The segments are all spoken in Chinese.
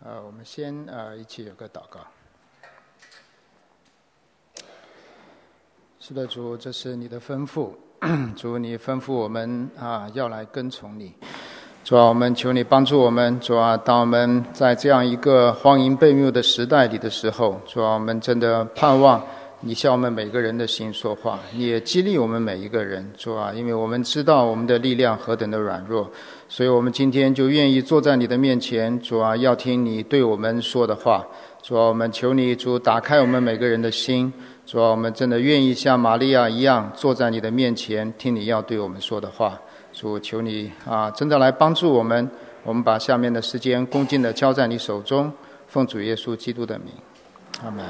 我们先一起有个祷告。是的，主，这是你的吩咐，主，你吩咐我们要来跟从你。主啊，我们求你帮助我们。主啊，当我们在这样一个荒淫悖谬的时代里的时候，主啊，我们真的盼望你向我们每个人的心说话，你也激励我们每一个人。主啊，因为我们知道我们的力量何等的软弱，所以我们今天就愿意坐在你的面前。主啊，要听你对我们说的话。主啊，我们求你，主，打开我们每个人的心。主啊，我们真的愿意像玛利亚一样坐在你的面前，听你要对我们说的话。主，求你真的来帮助我们。我们把下面的时间恭敬地交在你手中，奉主耶稣基督的名，阿们。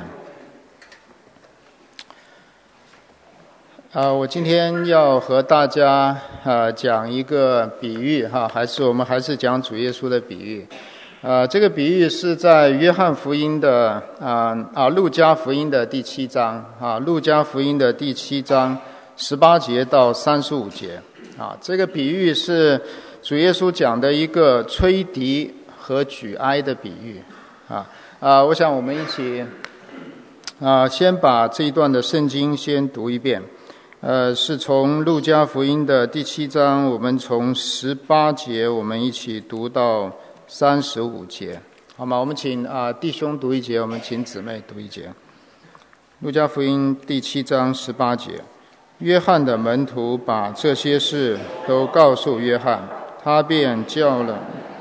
我今天要和大家讲一个比喻我们还是讲主耶稣的比喻。这个比喻是在约翰福音的路加福音的第7章路加福音的第7章18节到35节这个比喻是主耶稣讲的一个吹笛和举哀的比喻我想我们一起先把这一段的圣经先读一遍。是从路加福音的第7章，我们从18节我们一起读到35节，好吗？我们请弟兄读一节，我们请姊妹读一节。路加福音第7章18节，约翰的门徒把这些事都告诉约翰，他便叫了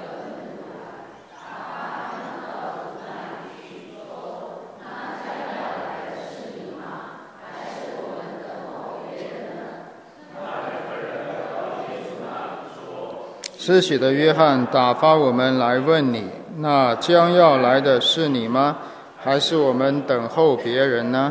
施洗的约翰打发我们来问你，那将要来的是你吗？还是我们等候别人呢？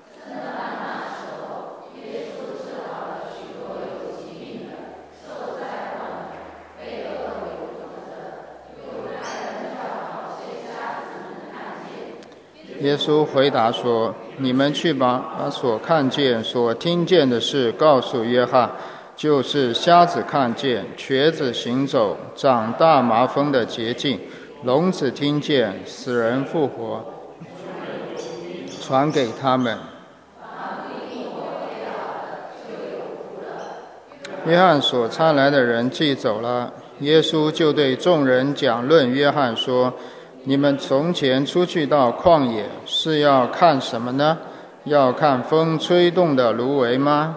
耶稣回答说，你们去吧，把所看见所听见的事告诉约翰，就是瞎子看见，瘸子行走，长大麻风的洁净，聋子听见，死人复活，传给他们。约翰所差来的人既走了，耶稣就对众人讲论约翰说，你们从前出去到旷野，是要看什么呢？要看风吹动的芦苇吗？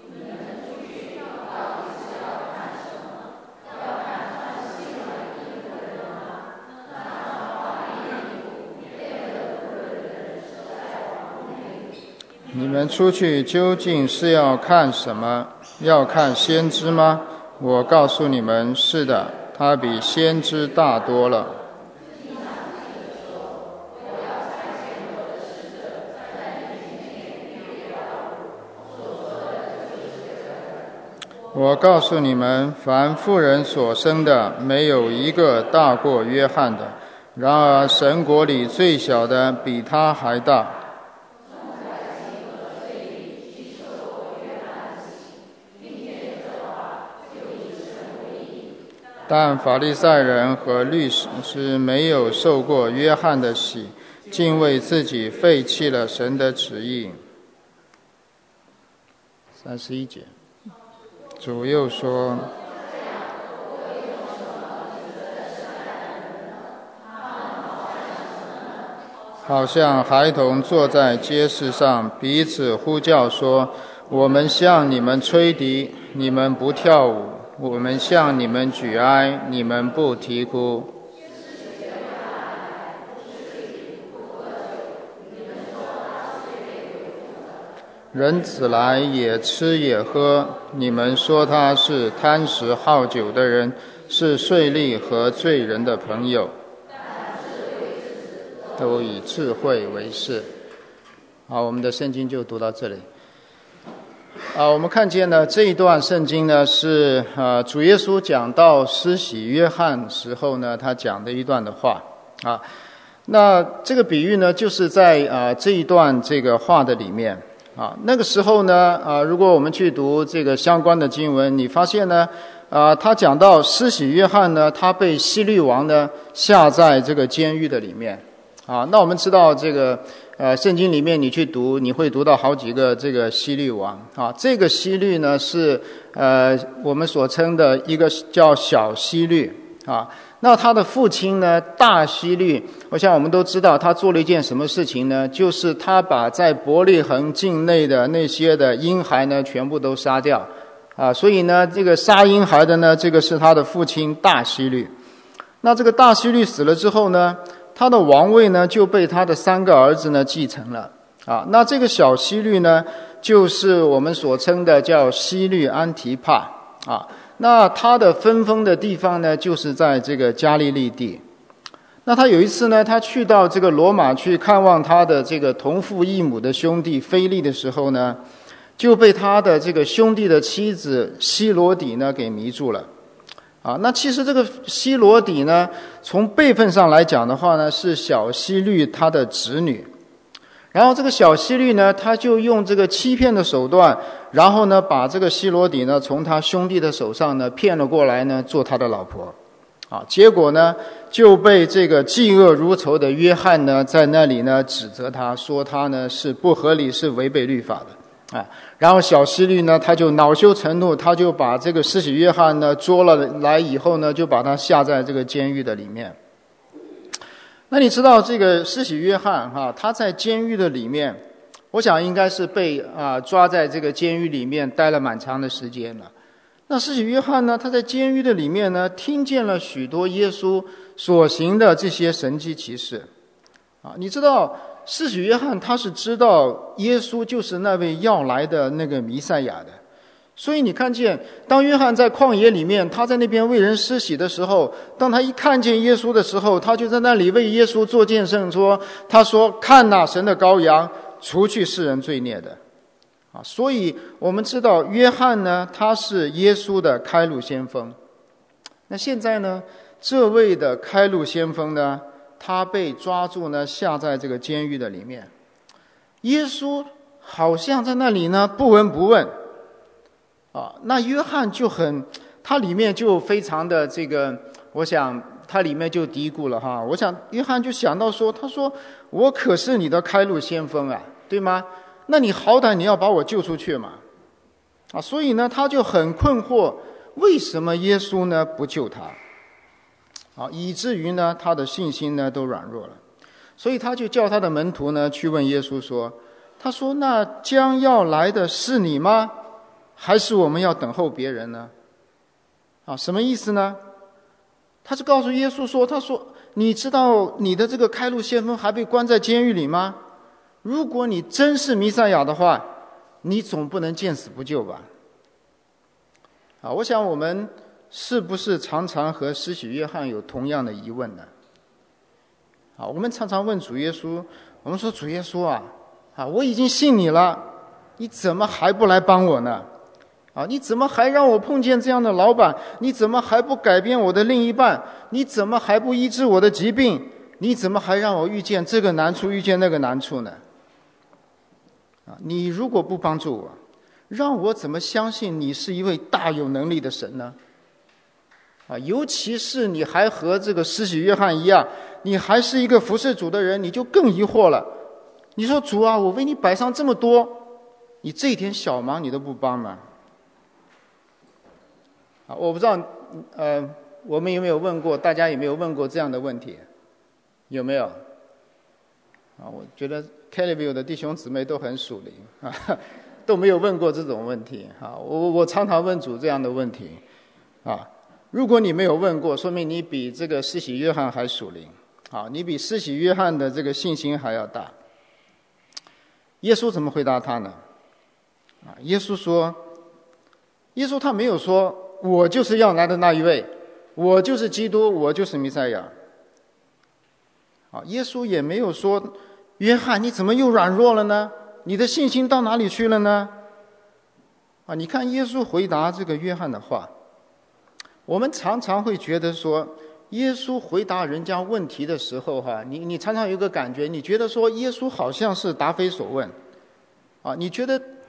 你们出去究竟是要看什么？要看先知吗？我告诉你们，是的，他比先知大多了。我告诉你们，凡妇人所生的，没有一个大过约翰的，然而神国里最小的比他还大。但法利赛人和律师没有受过约翰的洗，竟为自己废弃了神的旨意。31节，主又说，好像孩童坐在街市上，彼此呼叫说，我们向你们吹笛，你们不跳舞；我们向你们举哀，你们不啼哭。人子来也吃也喝，你们说他是贪食好酒的人，是税吏和罪人的朋友，都以智慧为事。好，我们的圣经就读到这里。我们看见呢，这一段圣经呢是主耶稣讲到施洗约翰时候呢，他讲的一段的话那这个比喻呢，就是在这一段这个话的里面那个时候呢如果我们去读这个相关的经文，你发现呢他讲到施洗约翰呢，他被希律王呢下在这个监狱的里面。那我们知道这个圣经里面你去读，你会读到好几个这个希律王。这个希律呢是我们所称的一个叫小希律。那他的父亲呢，大希律，我想我们都知道他做了一件什么事情呢？就是他把在伯利恒境内的那些的婴孩呢，全部都杀掉。所以呢，这个杀婴孩的呢，这个是他的父亲大希律。那这个大希律死了之后呢，他的王位呢就被他的3个儿子呢继承了。那这个小希律呢，就是我们所称的叫希律安提帕。那他的分封的地方呢，就是在这个加利利地。那他有一次呢，他去到这个罗马去看望他的这个同父异母的兄弟腓力的时候呢，就被他的这个兄弟的妻子希罗底呢给迷住了。那其实这个希罗底呢，从辈分上来讲的话呢，是小希律他的侄女。然后这个小希律呢，他就用这个欺骗的手段，然后呢把这个希罗底呢从他兄弟的手上呢骗了过来呢，做他的老婆。结果呢就被这个嫉恶如仇的约翰呢在那里呢指责他，说他呢是不合理，是违背律法的。然后小希律呢他就恼羞成怒，他就把这个施洗约翰呢捉了来以后呢，就把他下在这个监狱的里面。那你知道这个施洗约翰他在监狱的里面，我想应该是被抓在这个监狱里面待了蛮长的时间了。那施洗约翰呢，他在监狱的里面呢，听见了许多耶稣所行的这些神迹奇事。你知道施洗约翰他是知道耶稣就是那位要来的那个弥赛亚的。所以你看见当约翰在旷野里面，他在那边为人施洗的时候，当他一看见耶稣的时候，他就在那里为耶稣做见证，他说看哪，神的羔羊，除去世人罪孽的。所以我们知道约翰呢，他是耶稣的开路先锋。那现在呢，这位的开路先锋呢，他被抓住呢，下在这个监狱的里面。耶稣好像在那里呢不闻不问。那约翰他里面就非常的这个，我想他里面就嘀咕了我想约翰就想到说，他说我可是你的开路先锋对吗？那你好歹你要把我救出去嘛。所以呢他就很困惑，为什么耶稣呢不救他？以至于呢他的信心呢都软弱了。所以他就叫他的门徒呢去问耶稣说，他说那将要来的是你吗？还是我们要等候别人呢？什么意思呢？他就告诉耶稣说，他说你知道你的这个开路先锋还被关在监狱里吗？如果你真是弥赛亚的话，你总不能见死不救吧。我想我们是不是常常和施洗约翰有同样的疑问呢？我们常常问主耶稣，我们说主耶稣我已经信你了，你怎么还不来帮我呢？你怎么还让我碰见这样的老板？你怎么还不改变我的另一半？你怎么还不医治我的疾病？你怎么还让我遇见这个难处，遇见那个难处呢？你如果不帮助我，让我怎么相信你是一位大有能力的神呢？尤其是你还和这个施洗约翰一样，你还是一个服侍主的人，你就更疑惑了。你说主我为你摆上这么多，你这一点小忙你都不帮吗？我不知道我们有没有问过，大家有没有问过这样的问题？有没有？我觉得 Kellyville 的弟兄姊妹都很属灵都没有问过这种问题我常常问主这样的问题如果你没有问过，说明你比这个施洗约翰还属灵你比施洗约翰的这个信心还要大。耶稣怎么回答他呢？耶稣他没有说我就是要来的那一位，我就是基督，我就是弥赛亚。耶稣也没有说约翰你怎么又软弱了呢？你的信心到哪里去了呢？你看耶稣回答这个约翰的话，我们常常会觉得说耶稣回答人家问题的时候你常常有一个感觉，你觉得说耶稣好像是答非所问你觉得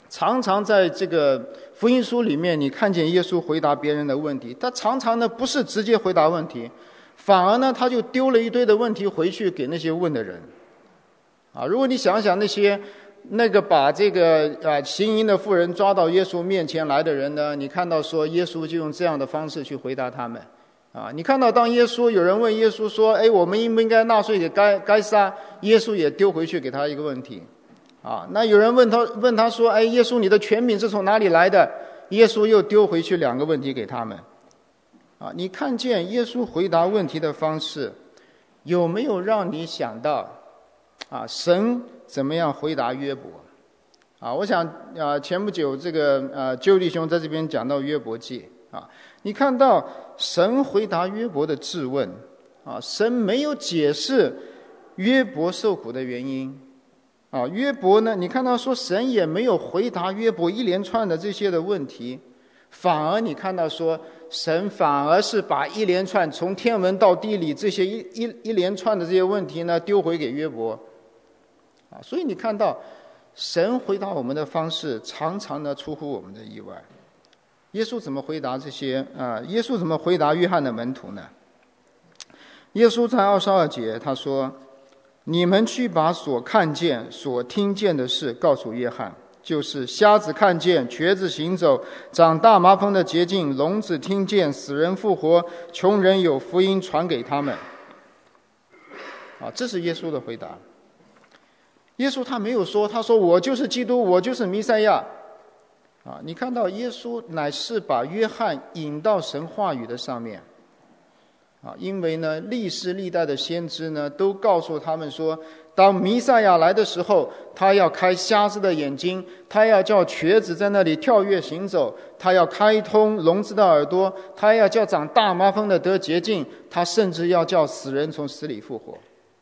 常常在这个福音书里面，你看见耶稣回答别人的问题，他常常呢不是直接回答问题，反而呢他就丢了一堆的问题回去给那些问的人。如果你想想那个把这个行淫的妇人抓到耶稣面前来的人呢，你看到说耶稣就用这样的方式去回答他们。你看到当有人问耶稣说，我们应不应该纳税给该撒，耶稣也丢回去给他一个问题。那有人问他说，耶稣你的权柄是从哪里来的？耶稣又丢回去2个问题给他们。你看见耶稣回答问题的方式，有没有让你想到神怎么样回答约伯？我想前不久这个旧弟兄在这边讲到约伯记你看到神回答约伯的质问神没有解释约伯受苦的原因约伯呢，你看到说神也没有回答约伯一连串的这些的问题，反而你看到说神反而是把一连串从天文到地理这些一连串的这些问题呢丢回给约伯所以你看到神回答我们的方式常常呢出乎我们的意外。耶稣怎么回答这些耶稣怎么回答约翰的门徒呢？耶稣在22节他说，你们去把所看见所听见的事告诉约翰，就是瞎子看见，瘸子行走，长大麻风的洁净，聋子听见，死人复活，穷人有福音传给他们这是耶稣的回答。耶稣他没有说，他说我就是基督，我就是弥赛亚你看到耶稣乃是把约翰引到神话语的上面因为呢历世历代的先知呢都告诉他们说，当弥赛亚来的时候，他要开瞎子的眼睛，他要叫瘸子在那里跳跃行走，他要开通聋子的耳朵，他要叫长大麻风的得洁净，他甚至要叫死人从死里复活。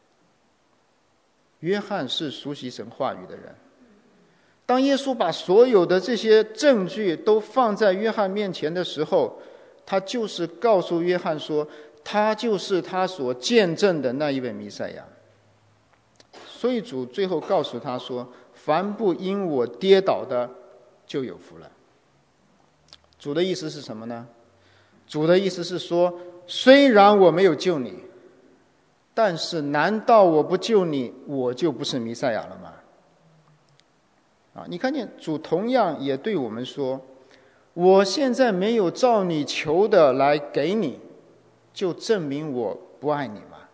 约翰是熟悉神话语的人，当耶稣把所有的这些证据都放在约翰面前的时候，他就是告诉约翰说，他就是他所见证的那一位弥赛亚。所以主最后告诉他说，凡不因我跌倒的就有福了。主的意思是什么呢？主的意思是说，虽然我没有救你，但是难道我不救你，我就不是弥赛亚了吗？你看见主同样也对我们说，我现在没有照你求的来给你，就证明我不爱你吗？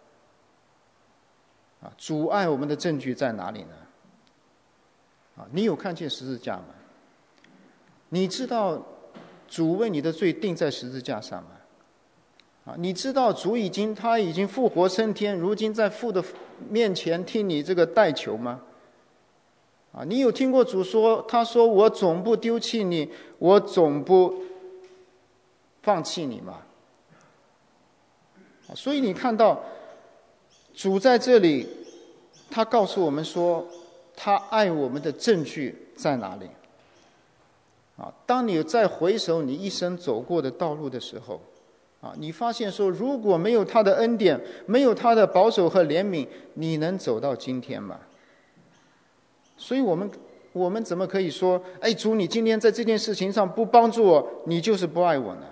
主爱我们的证据在哪里呢？你有看见十字架吗？你知道主为你的罪钉在十字架上吗？你知道主他已经复活升天，如今在父的面前替你这个代求吗？你有听过主说，他说我总不丢弃你，我总不放弃你吗？所以你看到主在这里他告诉我们说，他爱我们的证据在哪里当你再回首你一生走过的道路的时候你发现说，如果没有他的恩典，没有他的保守和怜悯，你能走到今天吗？所以我们怎么可以说，主你今天在这件事情上不帮助我，你就是不爱我呢？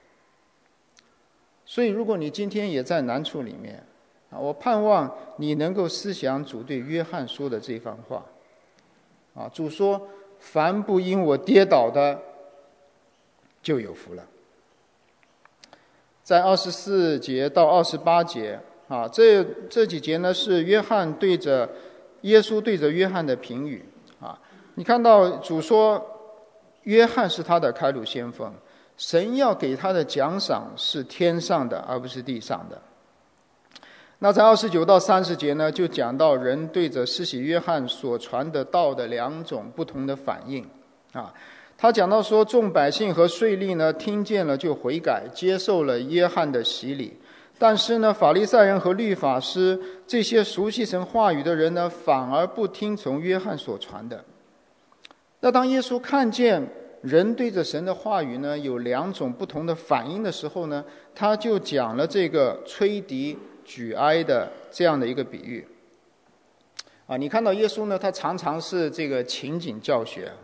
所以如果你今天也在难处里面我盼望你能够思想主对约翰说的这番话主说，凡不因我跌倒的就有福了。在24节到28节这几节呢是耶稣对着约翰的评语你看到主说，约翰是他的开路先锋，神要给他的奖赏是天上的而不是地上的。那在29到30节呢，就讲到人对着施洗约翰所传的道的2种不同的反应他讲到说，众百姓和税吏呢听见了就悔改，接受了约翰的洗礼，但是呢法利赛人和律法师这些熟悉神话语的人呢，反而不听从约翰所传的。那当耶稣看见人对着神的话语呢有2种不同的反应的时候呢，他就讲了这个吹笛举哀的这样的一个比喻你看到耶稣呢，他常常是这个情景教学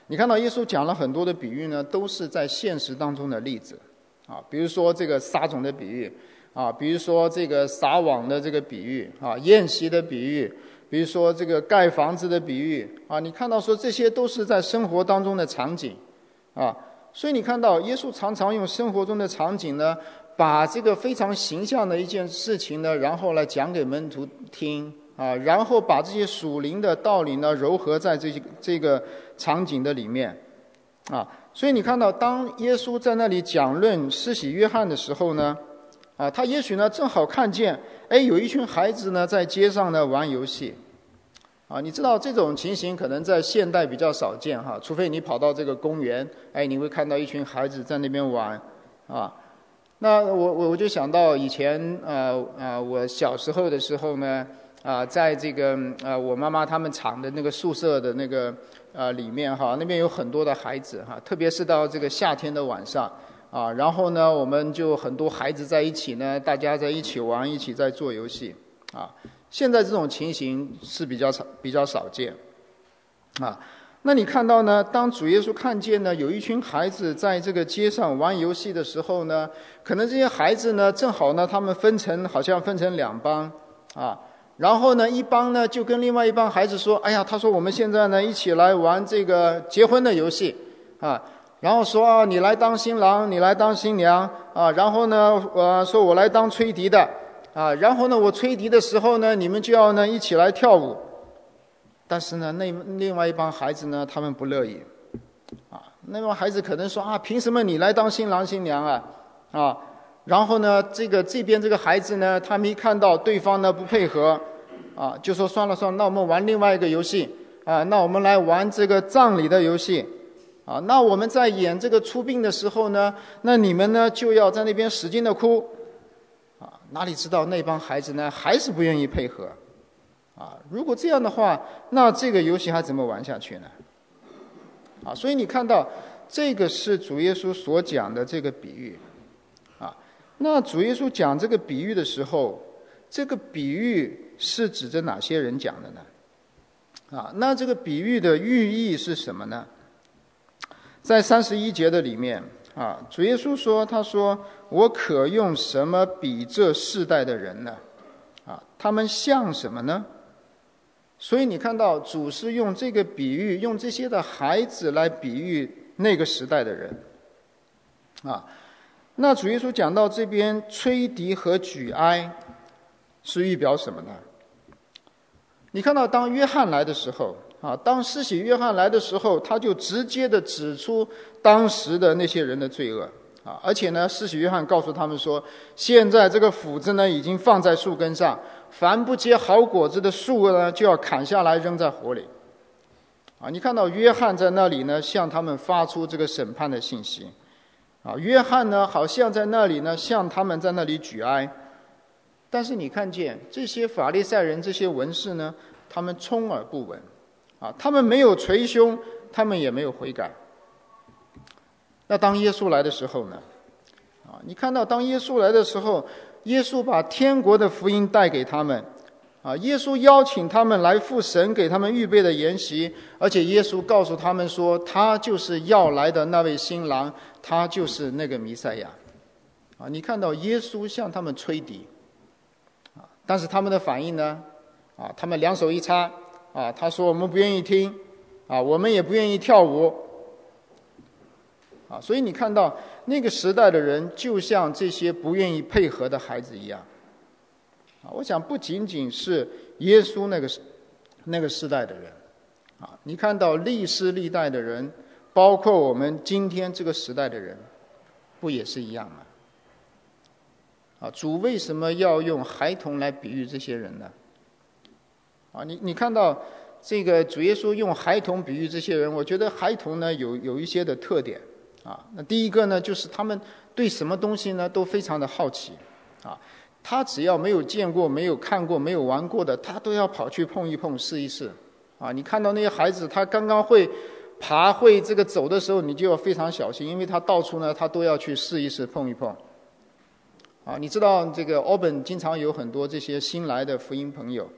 你看到耶稣讲了很多的比喻呢，都是在现实当中的例子啊，比如说这个撒种的比喻啊，比如说这个撒网的这个比喻啊，宴席的比喻，比如说这个盖房子的比喻啊，你看到说这些都是在生活当中的场景啊，所以你看到耶稣常常用生活中的场景呢，把这个非常形象的一件事情呢，然后来讲给门徒听啊，然后把这些属灵的道理呢糅合在这个场景的里面啊，所以你看到当耶稣在那里讲论施洗约翰的时候呢，啊，他也许呢正好看见，有一群孩子呢在街上呢玩游戏，啊，你知道这种情形可能在现代比较少见哈，除非你跑到这个公园，你会看到一群孩子在那边玩，啊，那我就想到以前我小时候的时候呢，在这个我妈妈他们厂的那个宿舍的那个里面哈，那边有很多的孩子哈，特别是到这个夏天的晚上啊，然后呢我们就很多孩子在一起呢，大家在一起玩，一起在做游戏啊。现在这种情形是比较少见啊。那你看到呢，当主耶稣看见呢有一群孩子在这个街上玩游戏的时候呢，可能这些孩子呢正好呢他们好像分成两帮啊，然后呢一帮呢就跟另外一帮孩子说，他说我们现在呢一起来玩这个结婚的游戏啊，然后说你来当新郎，你来当新娘啊，然后呢说我来当吹笛的啊，然后呢我吹笛的时候呢你们就要呢一起来跳舞。但是呢另外一帮孩子呢他们不乐意啊，那帮孩子可能说凭什么你来当新郎新娘啊，然后呢这边这个孩子呢他们一看到对方呢不配合啊，就说算了，那我们玩另外一个游戏啊，那我们来玩这个葬礼的游戏啊，那我们在演这个出殡的时候呢，那你们呢就要在那边使劲的哭啊，哪里知道那帮孩子呢还是不愿意配合啊，如果这样的话，那这个游戏还怎么玩下去呢？啊，所以你看到这个是主耶稣所讲的这个比喻啊。那主耶稣讲这个比喻的时候，这个比喻是指着哪些人讲的呢？啊，那这个比喻的寓意是什么呢？在31节的里面啊，主耶稣说，他说我可用什么比这世代的人呢？啊，他们像什么呢？所以你看到主是用这个比喻，用这些的孩子来比喻那个时代的人啊。那主耶稣讲到这边吹笛和举哀是预表什么呢？你看到当约翰来的时候啊，当施洗约翰来的时候，他就直接的指出当时的那些人的罪恶啊，而且呢施洗约翰告诉他们说，现在这个斧子呢已经放在树根上，凡不结好果子的树呢就要砍下来扔在火里啊。你看到约翰在那里呢向他们发出这个审判的信息啊，约翰呢好像在那里呢向他们在那里举哀，但是你看见这些法利赛人这些文士呢，他们充耳不闻啊，他们没有捶胸，他们也没有悔改。那当耶稣来的时候呢？啊，你看到当耶稣来的时候，耶稣把天国的福音带给他们，啊，耶稣邀请他们来赴神给他们预备的筵席，而且耶稣告诉他们说，他就是要来的那位新郎，他就是那个弥赛亚。啊，你看到耶稣向他们吹笛，啊，但是他们的反应呢？啊，他们两手一插，啊，他说我们不愿意听，啊，我们也不愿意跳舞。啊，所以你看到那个时代的人就像这些不愿意配合的孩子一样啊。我想不仅仅是耶稣那个时代的人啊，你看到历世历代的人，包括我们今天这个时代的人，不也是一样吗？啊，主为什么要用孩童来比喻这些人呢？啊，你看到这个主耶稣用孩童比喻这些人，我觉得孩童呢有一些的特点啊。那第一个呢，就是他们对什么东西呢都非常的好奇啊。他只要没有见过、没有看过、没有玩过的，他都要跑去碰一碰、试一试啊。你看到那些孩子，他刚刚会爬、会这个走的时候，你就要非常小心，因为他到处呢他都要去试一试、碰一碰啊。你知道这个奥本经常有很多这些新来的福音朋友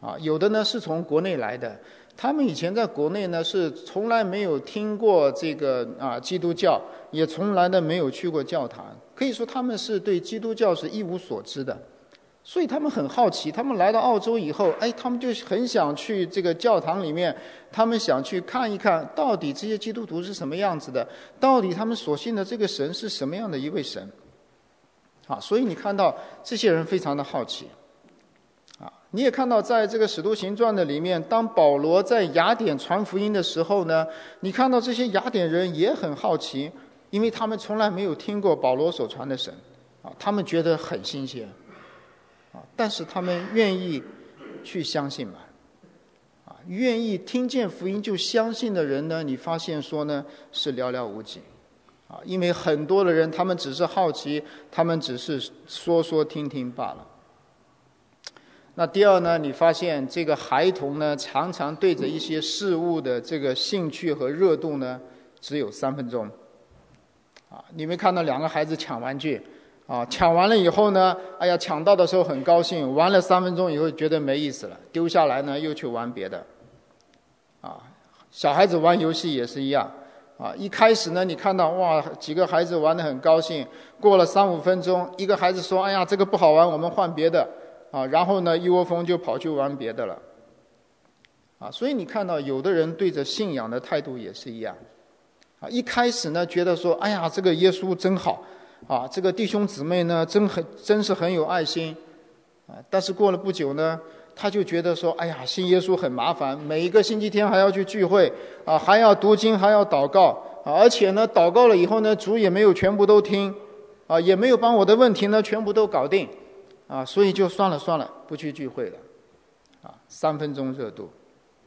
有的呢是从国内来的，他们以前在国内呢是从来没有听过这个基督教，也从来的没有去过教堂，可以说他们是对基督教是一无所知的。所以他们很好奇，他们来到澳洲以后，他们就很想去这个教堂里面，他们想去看一看到底这些基督徒是什么样子的，到底他们所信的这个神是什么样的一位神。所以你看到这些人非常的好奇。你也看到在这个使徒行传的里面，当保罗在雅典传福音的时候呢，你看到这些雅典人也很好奇，因为他们从来没有听过保罗所传的神，他们觉得很新鲜。但是他们愿意去相信嘛？愿意听见福音就相信的人呢，你发现说呢是寥寥无几。因为很多的人他们只是好奇，他们只是说说听听罢了。那第二呢，你发现这个孩童呢，常常对着一些事物的这个兴趣和热度呢，只有3分钟。你没看到2个孩子抢玩具？抢完了以后呢，抢到的时候很高兴，玩了3分钟以后觉得没意思了，丢下来呢又去玩别的。小孩子玩游戏也是一样。一开始呢，你看到几个孩子玩得很高兴，过了3-5分钟，一个孩子说：“这个不好玩，我们换别的。”然后呢，一窝蜂就跑去玩别的了。所以你看到有的人对着信仰的态度也是一样。一开始呢，觉得说：“这个耶稣真好。”这个弟兄姊妹呢，真是很有爱心。但是过了不久呢，他就觉得说：“信耶稣很麻烦，每一个星期天还要去聚会，还要读经，还要祷告，而且呢，祷告了以后呢，主也没有全部都听，也没有帮我的问题呢全部都搞定，所以就算了，不去聚会了。”3分钟热度。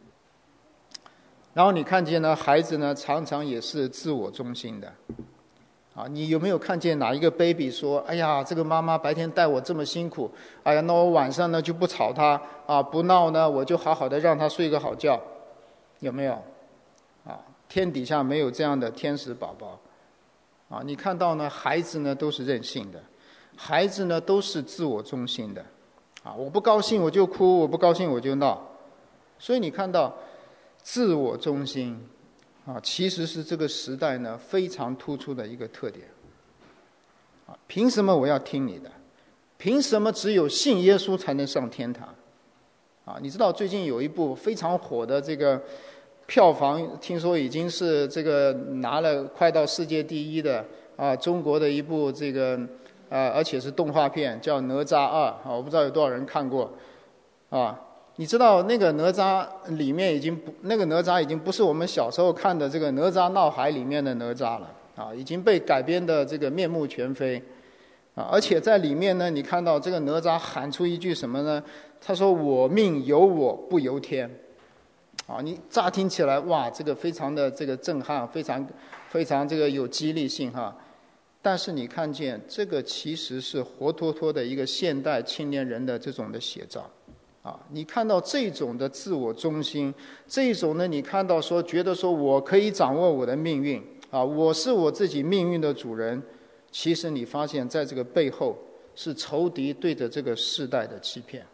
然后你看见呢，孩子呢常常也是自我中心的。你有没有看见哪一个 baby 说：“这个妈妈白天带我这么辛苦，那我晚上呢就不吵她，不闹呢，我就好好的让她睡个好觉。”有没有？天底下没有这样的天使宝宝。你看到呢，孩子呢都是任性的，孩子呢都是自我中心的。我不高兴我就哭，我不高兴我就闹。所以你看到自我中心。其实是这个时代呢非常突出的一个特点。凭什么我要听你的？凭什么只有信耶稣才能上天堂？你知道最近有一部非常火的这个票房，听说已经是这个拿了快到世界第1的中国的一部这个而且是动画片，叫《哪吒2》。我不知道有多少人看过。你知道那个哪吒里面那个哪吒已经不是我们小时候看的这个哪吒闹海里面的哪吒了，已经被改编的这个面目全非。而且在里面呢，你看到这个哪吒喊出一句什么呢？他说：“我命由我不由天。”你乍听起来这个非常的这个震撼，非常这个有激励性哈。但是你看见这个其实是活脱脱的一个现代青年人的这种的写照。你看到这种的自我中心，这种呢，你看到说觉得说我可以掌握我的命运，我是我自己命运的主人。其实你发现在这个背后是仇敌对着这个世代的欺骗。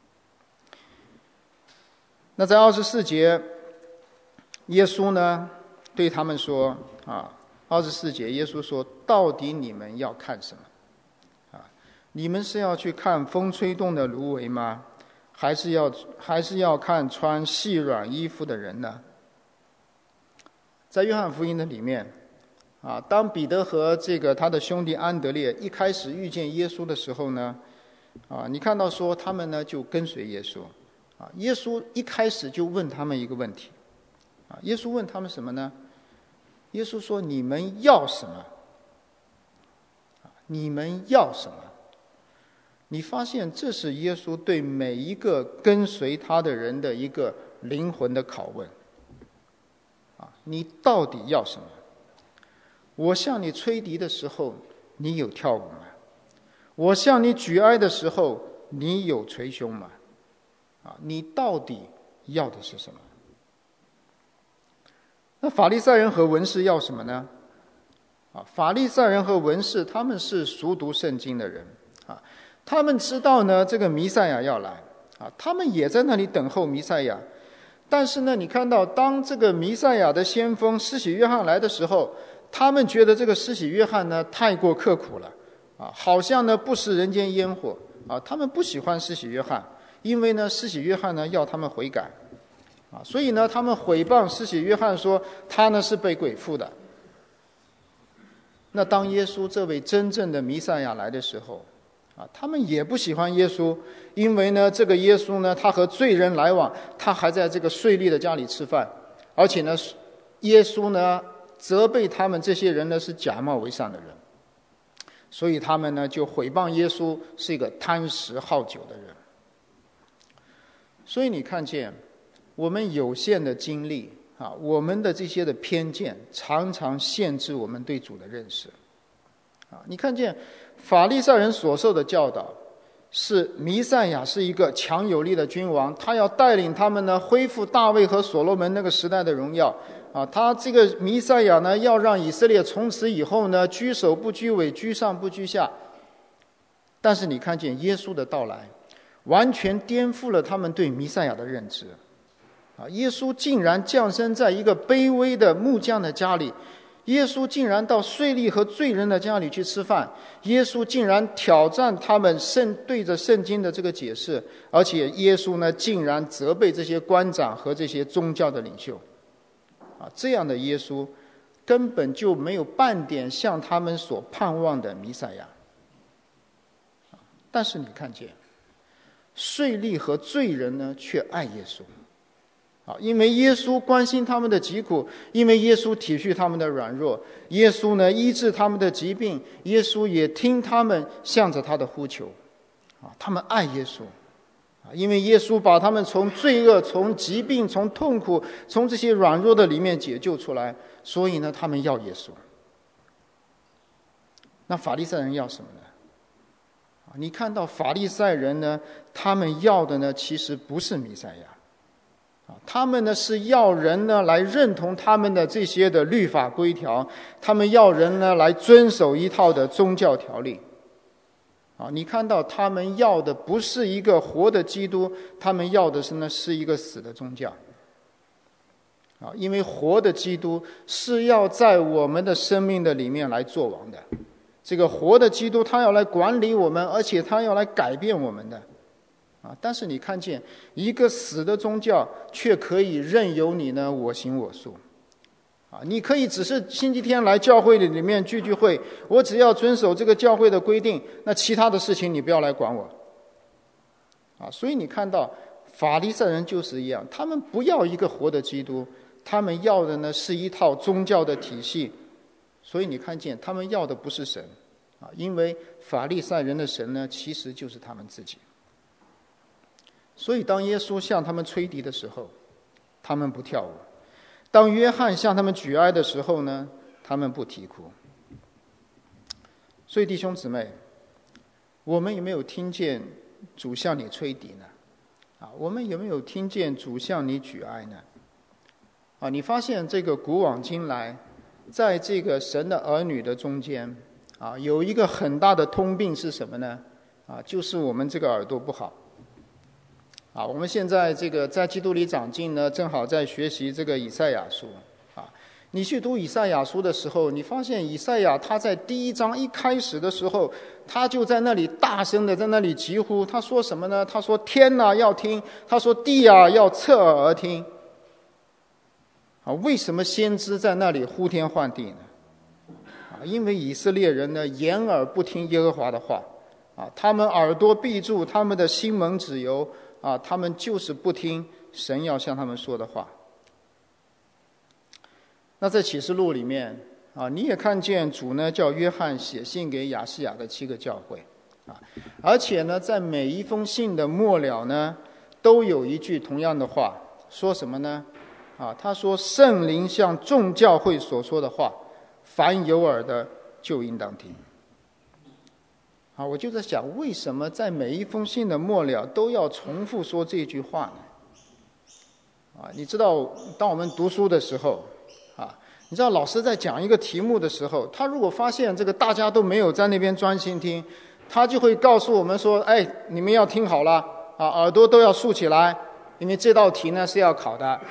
那在24节，耶稣呢对他们说，24节耶稣说：“到底你们要看什么？你们是要去看风吹动的芦苇吗？还是要看穿细软衣服的人呢？”在约翰福音的里面，当彼得和这个他的兄弟安德烈一开始遇见耶稣的时候呢，你看到说他们呢就跟随耶稣。耶稣一开始就问他们一个问题。耶稣问他们什么呢？耶稣说：“你们要什么？你们要什么？”你发现这是耶稣对每一个跟随他的人的一个灵魂的拷问。你到底要什么？我向你吹笛的时候，你有跳舞吗？我向你举哀的时候，你有捶胸吗？你到底要的是什么？那法利赛人和文士要什么呢？法利赛人和文士他们是熟读圣经的人，他们知道呢这个弥赛亚要来， 他们也在那里等候弥赛亚。但是呢，你看到当这个弥赛亚的先锋施洗约翰来的时候，他们觉得这个施洗约翰呢太过刻苦了，好像呢不食人间烟火，他们不喜欢施洗约翰，因为呢施洗约翰呢要他们悔改，所以呢他们毁谤施洗约翰说他呢是被鬼附的。那当耶稣这位真正的弥赛亚来的时候，他们也不喜欢耶稣，因为呢这个耶稣呢他和罪人来往，他还在这个税吏的家里吃饭，而且呢耶稣呢责备他们这些人呢是假冒为善的人，所以他们呢就毁谤耶稣是一个贪食好酒的人。所以你看见我们有限的经历我们的这些的偏见常常限制我们对主的认识。你看见法利赛人所受的教导是弥赛亚是一个强有力的君王，他要带领他们呢恢复大卫和所罗门那个时代的荣耀他这个弥赛亚呢要让以色列从此以后呢居首不居尾，居上不居下。但是你看见耶稣的到来完全颠覆了他们对弥赛亚的认知耶稣竟然降生在一个卑微的木匠的家里，耶稣竟然到税吏和罪人的家里去吃饭，耶稣竟然挑战他们对着圣经的这个解释，而且耶稣呢竟然责备这些官长和这些宗教的领袖这样的耶稣根本就没有半点像他们所盼望的弥赛亚。但是你看见税吏和罪人呢却爱耶稣因为耶稣关心他们的疾苦，因为耶稣体恤他们的软弱，耶稣呢医治他们的疾病，耶稣也听他们向着他的呼求他们爱耶稣因为耶稣把他们从罪恶、从疾病、从痛苦、从这些软弱的里面解救出来，所以呢他们要耶稣。那法利赛人要什么呢？你看到法利赛人呢他们要的呢其实不是弥赛亚他们呢是要人呢来认同他们的这些的律法规条，他们要人呢来遵守一套的宗教条例你看到他们要的不是一个活的基督，他们要的是一个死的宗教因为活的基督是要在我们的生命的里面来做王的，这个活的基督他要来管理我们，而且他要来改变我们的但是你看见一个死的宗教却可以任由你呢我行我素你可以只是星期天来教会里面聚会，我只要遵守这个教会的规定，那其他的事情你不要来管我所以你看到法利赛人就是一样，他们不要一个活的基督，他们要的呢是一套宗教的体系。所以你看见他们要的不是神因为法利赛人的神呢其实就是他们自己。所以当耶稣向他们吹笛的时候，他们不跳舞；当约翰向他们举哀的时候呢，他们不啼哭。所以弟兄姊妹，我们有没有听见主向你吹笛呢？我们有没有听见主向你举哀呢？你发现这个古往今来，在这个神的儿女的中间有一个很大的通病是什么呢？就是我们这个耳朵不好我们现在这个在基督里长进呢，正好在学习这个以赛亚书你去读以赛亚书的时候，你发现以赛亚他在第一章一开始的时候，他就在那里大声的在那里疾呼，他说什么呢？他说天要听，他说地要侧耳而听为什么先知在那里呼天唤地呢？因为以色列人呢掩耳不听耶和华的话他们耳朵闭住，他们的心蒙脂油他们就是不听神要向他们说的话。那在启示录里面你也看见主呢叫约翰写信给亚细亚的7个教会而且呢在每一封信的末了呢都有一句同样的话，说什么呢？他说圣灵向众教会所说的话，凡有耳的就应当听我就在想，为什么在每一封信的末了都要重复说这句话呢？你知道当我们读书的时候你知道老师在讲一个题目的时候，他如果发现这个大家都没有在那边专心听，他就会告诉我们说你们要听好了耳朵都要竖起来，因为这道题呢是要考的。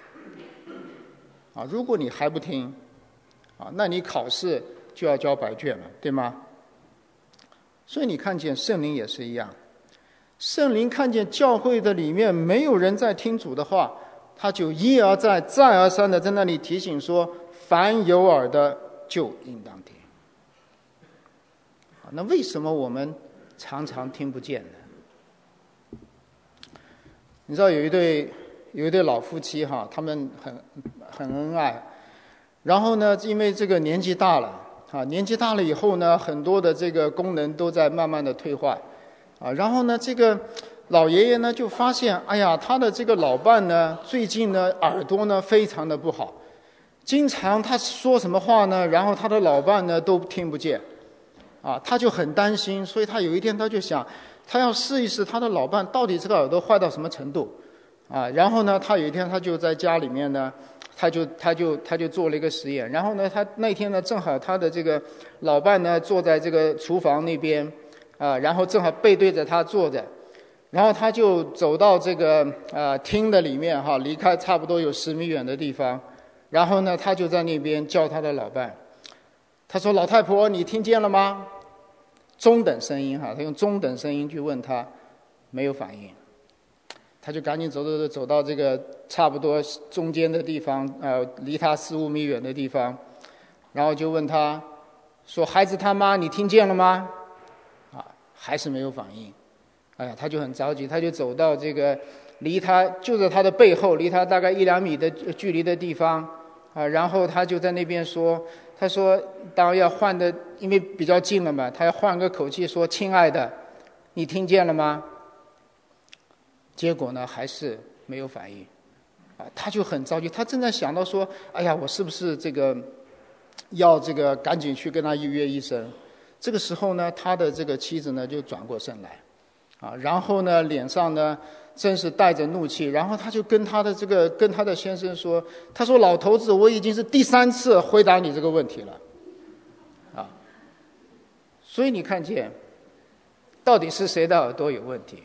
如果你还不听，那你考试就要交白卷了，对吗？所以你看见圣灵也是一样，圣灵看见教会的里面没有人在听主的话，他就一而再再而三的在那里提醒说，凡有耳的就应当听。那为什么我们常常听不见呢？你知道有一对老夫妻他们很恩爱，然后呢，因为这个年纪大了年纪大了以后呢，很多的这个功能都在慢慢的退化然后呢，这个老爷爷呢就发现，哎呀，他的这个老伴呢，最近呢耳朵呢非常的不好，经常他说什么话呢，然后他的老伴呢都听不见他就很担心，所以他有一天他就想，他要试一试他的老伴到底这个耳朵坏到什么程度然后呢，他有一天他就在家里面呢，他就做了一个实验，然后呢，他那天呢正好他的这个老伴呢坐在这个厨房那边然后正好背对着他坐着，然后他就走到这个厅的里面离开差不多有10米远的地方，然后呢，他就在那边叫他的老伴，他说：“老太婆，你听见了吗？”中等声音他用中等声音去问他，没有反应。他就赶紧走到这个差不多中间的地方离他4、5米远的地方，然后就问他说：“孩子他妈，你听见了吗？”还是没有反应。哎呀，他就很着急，他就走到这个离他就在他的背后，离他大概1、2米的距离的地方然后他就在那边说，他说当然要换的，因为比较近了嘛，他要换个口气说：“亲爱的，你听见了吗？”结果呢，还是没有反应他就很着急，他正在想到说：“哎呀，我是不是这个要这个赶紧去跟他预约医生？”这个时候呢，他的这个妻子呢就转过身来然后呢脸上呢真是带着怒气，然后他就跟他的先生说，他说：“老头子，我已经是第3次回答你这个问题了所以你看见到底是谁的耳朵有问题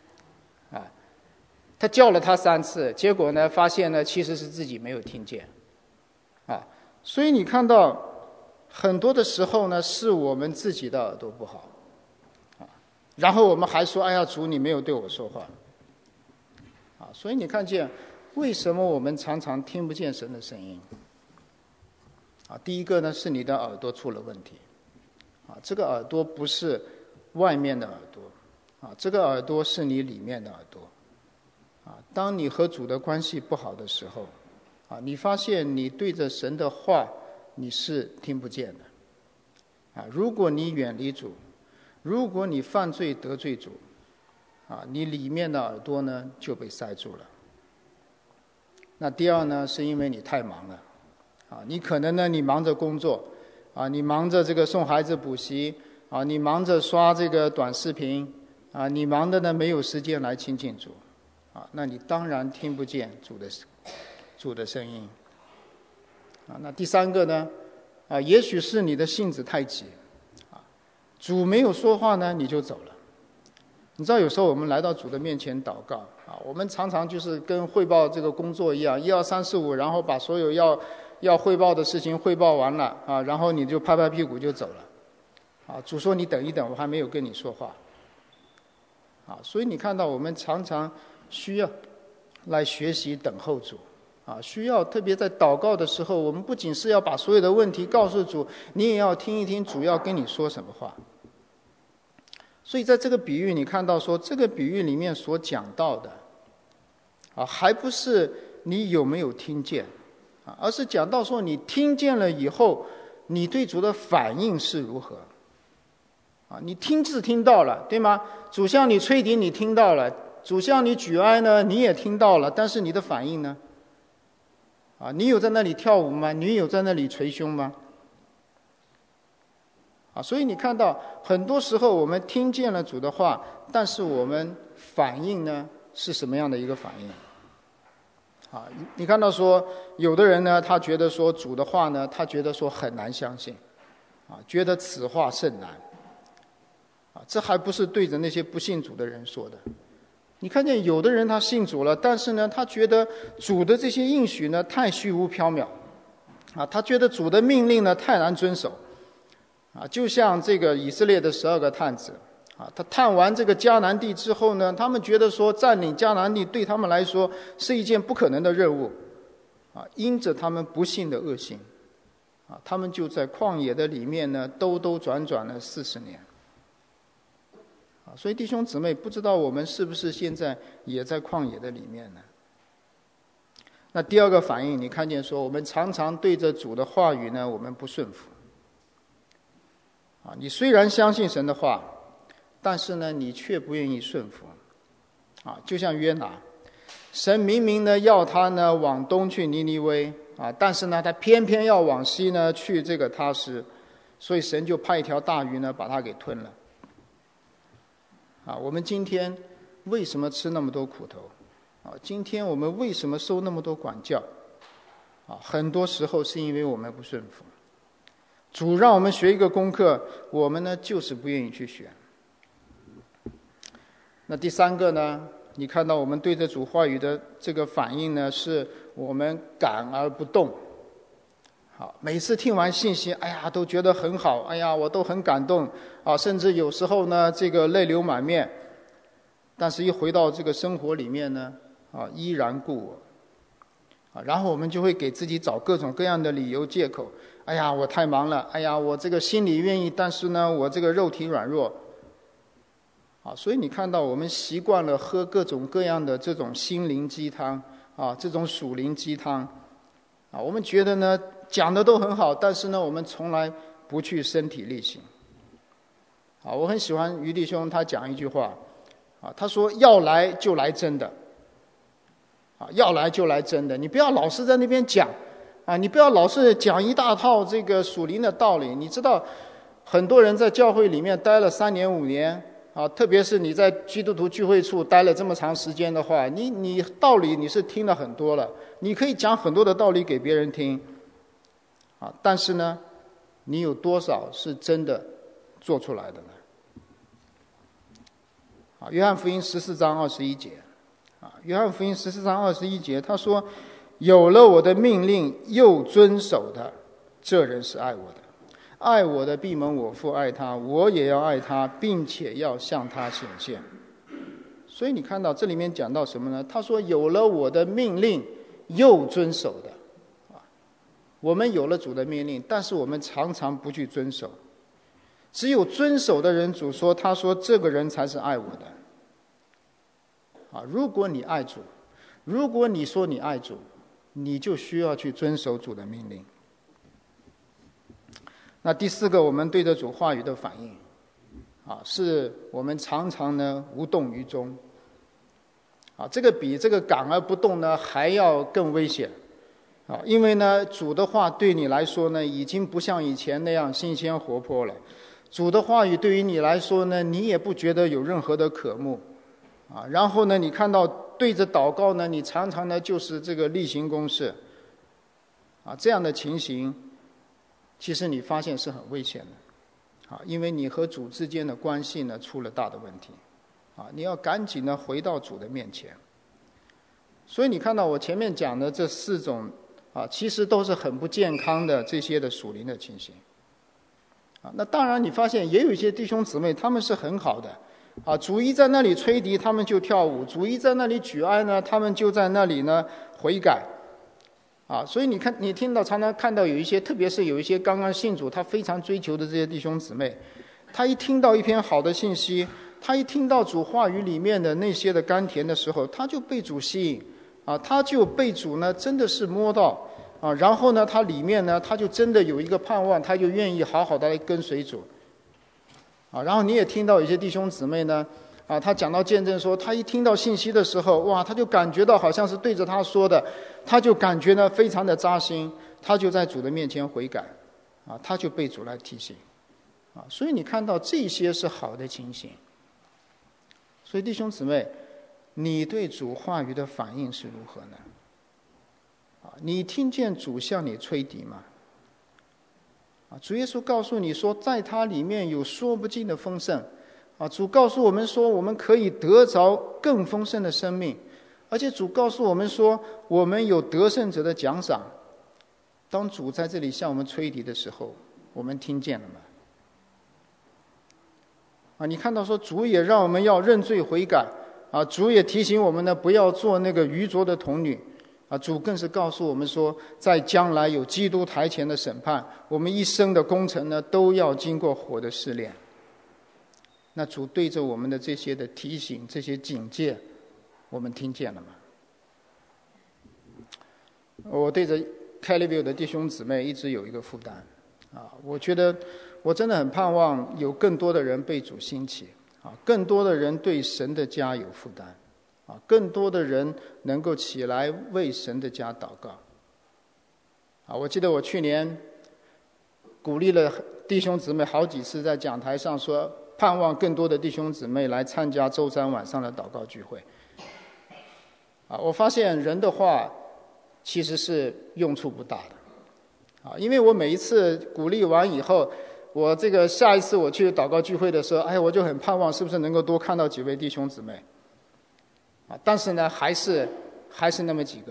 他叫了他3次，结果呢发现呢其实是自己没有听见所以你看到很多的时候呢是我们自己的耳朵不好然后我们还说：“哎呀，主，你没有对我说话所以你看见为什么我们常常听不见神的声音第一个呢是你的耳朵出了问题这个耳朵不是外面的耳朵这个耳朵是你里面的耳朵当你和主的关系不好的时候你发现你对着神的话你是听不见的如果你远离主，如果你犯罪得罪主你里面的耳朵呢就被塞住了。那第二呢，是因为你太忙了你可能呢你忙着工作你忙着这个送孩子补习你忙着刷这个短视频你忙的呢没有时间来亲近主那你当然听不见主的声音那第3个呢也许是你的性子太急主没有说话呢你就走了。你知道有时候我们来到主的面前祷告我们常常就是跟汇报这个工作一样，1、2、3、4、5，然后把所有要汇报的事情汇报完了然后你就拍拍屁股就走了主说：“你等一等，我还没有跟你说话所以你看到我们常常需要来学习等候主需要特别在祷告的时候，我们不仅是要把所有的问题告诉主，你也要听一听主要跟你说什么话。所以在这个比喻你看到说，这个比喻里面所讲到的还不是你有没有听见而是讲到说你听见了以后你对主的反应是如何你听是听到了，对吗？主向你吹笛你听到了，主向你举哀呢你也听到了，但是你的反应呢你有在那里跳舞吗？你有在那里捶胸吗？所以你看到很多时候我们听见了主的话，但是我们反应呢是什么样的一个反应你看到说有的人呢他觉得说主的话呢他觉得说很难相信觉得此话甚难这还不是对着那些不信主的人说的你看见有的人他信主了，但是呢，他觉得主的这些应许呢太虚无缥缈，他觉得主的命令呢太难遵守，就像这个以色列的12个探子，他探完这个迦南地之后呢，他们觉得说占领迦南地对他们来说是一件不可能的任务，因着他们不信的恶行，他们就在旷野的里面呢兜兜转转了40年。所以弟兄姊妹，不知道我们是不是现在也在旷野的里面呢？那第二个反应，你看见说我们常常对着主的话语呢，我们不顺服。你虽然相信神的话，但是呢，你却不愿意顺服。就像约拿，神明明呢要他呢往东去尼尼微，但是呢他偏偏要往西呢去这个他施，所以神就派一条大鱼呢把他给吞了。我们今天为什么吃那么多苦头？今天我们为什么受那么多管教？很多时候是因为我们不顺服。主让我们学一个功课，我们呢就是不愿意去学。那第三个呢，你看到我们对着主话语的这个反应呢，是我们感而不动。每次听完信息，哎呀，都觉得很好，哎呀，我都很感动甚至有时候呢，这个泪流满面。但是一回到这个生活里面呢，依然故我。然后我们就会给自己找各种各样的理由借口，哎呀，我太忙了，哎呀，我这个心里愿意，但是呢，我这个肉体软弱。所以你看到我们习惯了喝各种各样的这种心灵鸡汤这种属灵鸡汤我们觉得呢讲的都很好，但是呢我们从来不去身体力行。我很喜欢于弟兄他讲一句话他说要来就来真的要来就来真的，你不要老是在那边讲你不要老是讲一大套这个属灵的道理。你知道很多人在教会里面待了3年5年特别是你在基督徒聚会处待了这么长时间的话，你道理你是听了很多了，你可以讲很多的道理给别人听但是呢你有多少是真的做出来的呢？约翰福音14章21节约翰福音14章21节他说，有了我的命令又遵守的，这人是爱我的，爱我的必蒙我父爱他，我也要爱他，并且要向他显现。所以你看到这里面讲到什么呢？他说有了我的命令又遵守的我们有了主的命令，但是我们常常不去遵守。只有遵守的人，主说他说这个人才是爱我的如果你爱主，如果你说你爱主，你就需要去遵守主的命令。那第4个我们对着主话语的反应是我们常常呢无动于衷这个比这个感而不动呢还要更危险因为呢主的话对你来说呢已经不像以前那样新鲜活泼了。主的话语对于你来说呢，你也不觉得有任何的渴慕然后呢你看到对着祷告呢，你常常呢就是这个例行公事这样的情形其实你发现是很危险的因为你和主之间的关系呢出了大的问题你要赶紧呢回到主的面前。所以你看到我前面讲的这4种其实都是很不健康的这些的属灵的情形那当然你发现也有一些弟兄姊妹他们是很好的主一在那里吹笛他们就跳舞，主一在那里举哀呢他们就在那里呢悔改所以你看你听到常常看到有一些，特别是有一些刚刚信主他非常追求的这些弟兄姊妹，他一听到一篇好的信息，他一听到主话语里面的那些的甘甜的时候，他就被主吸引他就被主呢真的是摸到然后呢他里面呢他就真的有一个盼望，他就愿意好好的来跟随主然后你也听到有些弟兄姊妹呢他讲到见证说，他一听到信息的时候，哇，他就感觉到好像是对着他说的，他就感觉呢非常的扎心，他就在主的面前悔改他就被主来提醒所以你看到这些是好的情形。所以弟兄姊妹，你对主话语的反应是如何呢？你听见主向你吹笛吗？主耶稣告诉你说，在他里面有说不尽的丰盛主告诉我们说，我们可以得着更丰盛的生命，而且主告诉我们说，我们有得胜者的奖赏。当主在这里向我们吹笛的时候，我们听见了吗？你看到说，主也让我们要认罪悔改，主也提醒我们呢，不要做那个愚拙的童女，主更是告诉我们说，在将来有基督台前的审判，我们一生的工程呢，都要经过火的试炼。那主对着我们的这些的提醒，这些警戒，我们听见了吗？我对着Kellyville 的弟兄姊妹一直有一个负担，我觉得我真的很盼望有更多的人被主兴起，更多的人对神的家有负担，更多的人能够起来为神的家祷告。我记得我去年鼓励了弟兄姊妹好几次，在讲台上说，盼望更多的弟兄姊妹来参加周三晚上的祷告聚会。我发现人的话其实是用处不大的，因为我每一次鼓励完以后，我这个下一次我去祷告聚会的时候，我就很盼望是不是能够多看到几位弟兄姊妹，但是呢，还是那么几个，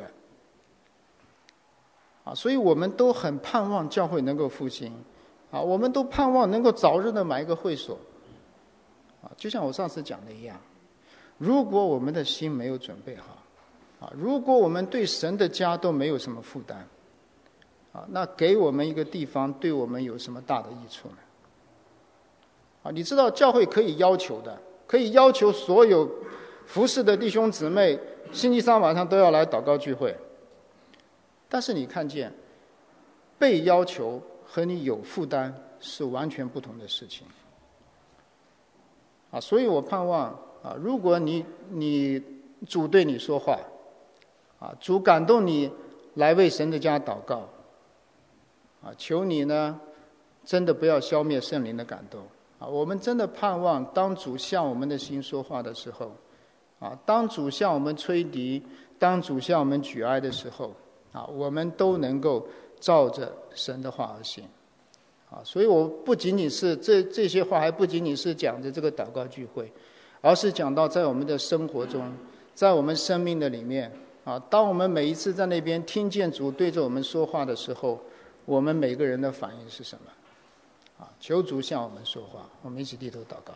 所以我们都很盼望教会能够复兴，我们都盼望能够早日的买一个会所，就像我上次讲的一样，如果我们的心没有准备好，如果我们对神的家都没有什么负担，那给我们一个地方对我们有什么大的益处呢？你知道教会可以要求的，可以要求所有服侍的弟兄姊妹星期三晚上都要来祷告聚会，但是你看见被要求和你有负担是完全不同的事情。所以我盼望如果你主对你说话，主感动你来为神的家祷告，求你呢真的不要消灭圣灵的感动，我们真的盼望当主向我们的心说话的时候，当主向我们吹笛，当主向我们举哀的时候，我们都能够照着神的话而行。所以我不仅仅是这些话还不仅仅是讲着这个祷告聚会，而是讲到在我们的生活中，在我们生命的里面，当我们每一次在那边听见主对着我们说话的时候，我们每个人的反应是什么？求主向我们说话，我们一起低头祷告。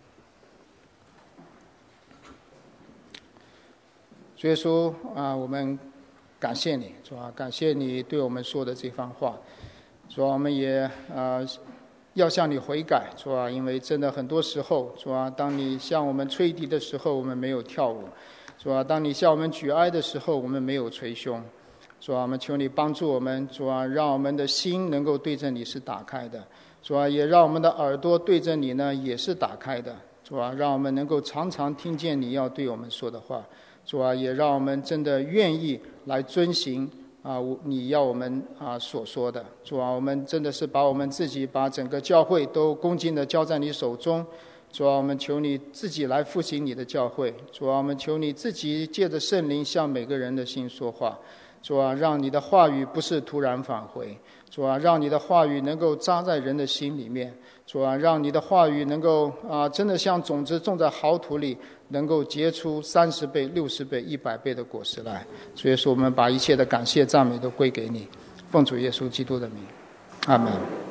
主耶稣我们感谢你，主感谢你对我们说的这番话，主我们也要向你悔改，主因为真的很多时候，主当你向我们吹笛的时候，我们没有跳舞，主当你向我们举哀的时候，我们没有捶胸，主我们求你帮助我们，主让我们的心能够对着你是打开的，主也让我们的耳朵对着你呢也是打开的，主让我们能够常常听见你要对我们说的话，主也让我们真的愿意来遵行你要我们所说的，主我们真的是把我们自己把整个教会都恭敬的交在你手中，主我们求你自己来复兴你的教会，主我们求你自己借着圣灵向每个人的心说话，主让你的话语不是突然返回，主让你的话语能够扎在人的心里面，主让你的话语能够真的像种子种在好土里，能够结出30倍、60倍、100倍的果实来。所以说我们把一切的感谢赞美都归给你，奉主耶稣基督的名，阿们。